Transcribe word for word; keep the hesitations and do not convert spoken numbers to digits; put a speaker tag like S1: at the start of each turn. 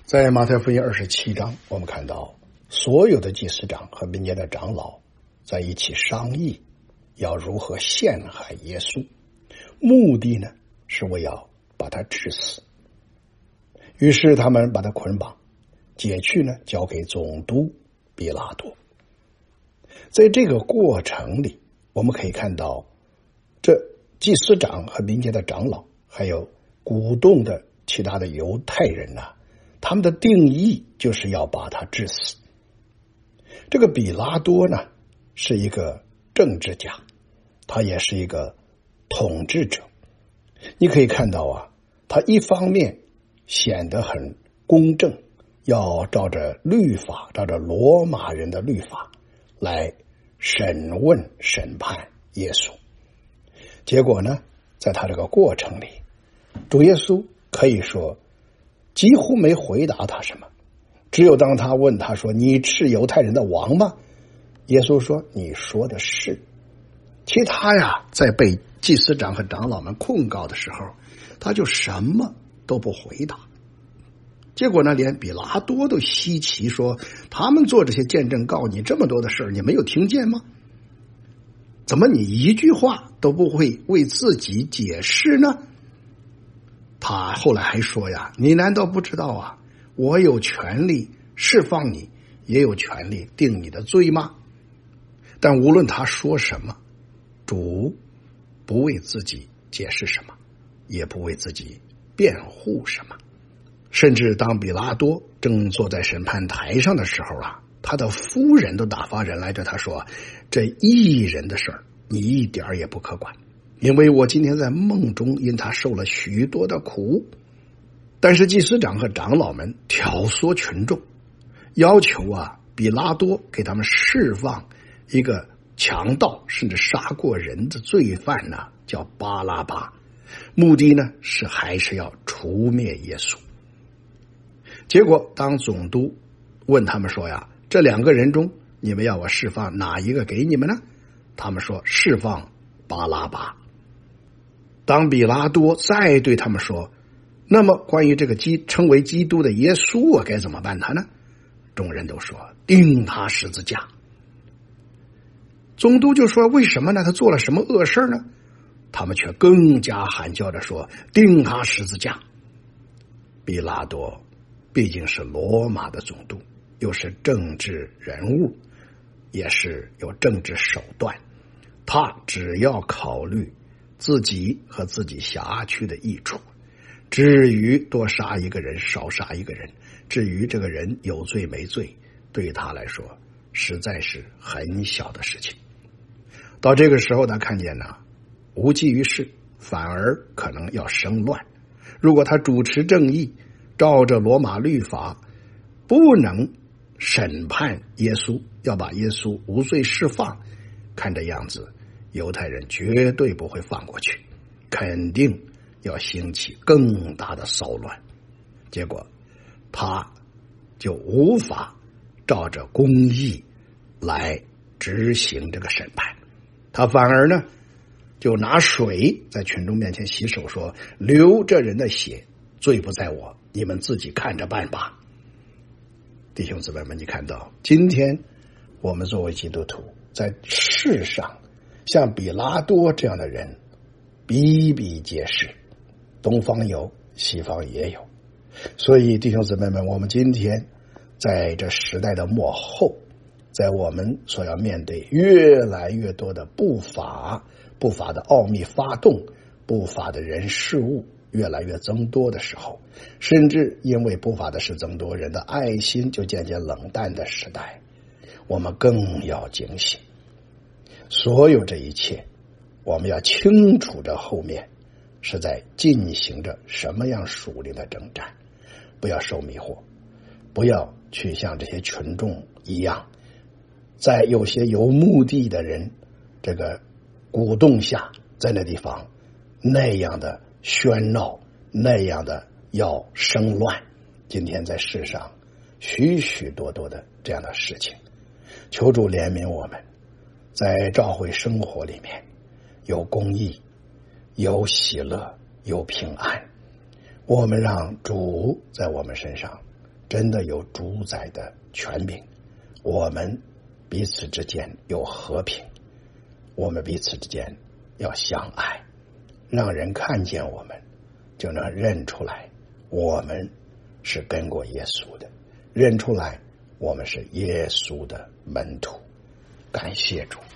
S1: 在马太福音二十七章，我们看到所有的祭司长和民间的长老在一起商议要如何陷害耶稣，目的呢是为要把他治死。于是他们把他捆绑，解去呢交给总督比拉多。在这个过程里，我们可以看到这祭司长和民间的长老还有鼓动的其他的犹太人呢、啊，他们的定义就是要把他治死。这个比拉多呢是一个政治家，他也是一个统治者。你可以看到啊，他一方面显得很公正，要照着律法，照着罗马人的律法来审问审判耶稣。结果呢，在他这个过程里，主耶稣可以说几乎没回答他什么，只有当他问他说：“你是犹太人的王吗？”耶稣说：“你说的是。”其他呀，在被祭司长和长老们控告的时候，他就什么都不回答。结果呢，连比拉多都稀奇说：“他们做这些见证告你这么多的事儿，你没有听见吗？怎么你一句话都不会为自己解释呢？”他后来还说呀：“你难道不知道啊？我有权利释放你，也有权利定你的罪吗？”但无论他说什么，主不为自己解释什么，也不为自己辩护什么。甚至当比拉多正坐在审判台上的时候啊，他的夫人都打发人来对他说：“这一人的事儿，你一点也不可管，因为我今天在梦中因他受了许多的苦。”但是祭司长和长老们挑唆群众，要求啊比拉多给他们释放一个强盗甚至杀过人的罪犯呢，叫巴拉巴，目的呢是还是要除灭耶稣。结果当总督问他们说呀：“这两个人中，你们要我释放哪一个给你们呢？”他们说：“释放巴拉巴。”当比拉多再对他们说：“那么关于这个基称为基督的耶稣，我该怎么办他呢？”众人都说：“钉他十字架。”总督就说：“为什么呢？他做了什么恶事呢？”他们却更加喊叫着说：“钉他十字架。”比拉多毕竟是罗马的总督，又是政治人物，也是有政治手段，他只要考虑自己和自己辖区的益处，至于多杀一个人少杀一个人，至于这个人有罪没罪，对他来说实在是很小的事情。到这个时候他看见呢，无济于事，反而可能要生乱。如果他主持正义，照着罗马律法不能审判耶稣，要把耶稣无罪释放，看这样子犹太人绝对不会放过去，肯定要兴起更大的骚乱。结果他就无法照着公义来执行这个审判，他反而呢就拿水在群众面前洗手，说：“流这人的血，罪不在我，你们自己看着办吧。”弟兄姊妹们，你看到今天我们作为基督徒，在世上像比拉多这样的人比比皆是，东方有，西方也有。所以弟兄姊妹们，我们今天在这时代的末后，在我们所要面对越来越多的不法不法的奥秘发动，不法的人事物越来越增多的时候，甚至因为不法的事增多，人的爱心就渐渐冷淡的时代，我们更要警醒。所有这一切，我们要清楚这后面是在进行着什么样属灵的征战，不要受迷惑，不要去像这些群众一样，在有些有目的的人这个鼓动下，在那地方那样的喧闹，那样的要生乱。今天在世上许许多多的这样的事情，求主怜悯我们，在教会生活里面有公义，有喜乐，有平安。我们让主在我们身上真的有主宰的权柄，我们彼此之间有和平，我们彼此之间要相爱，让人看见我们就能认出来我们是跟过耶稣的，认出来我们是耶稣的门徒。感谢主。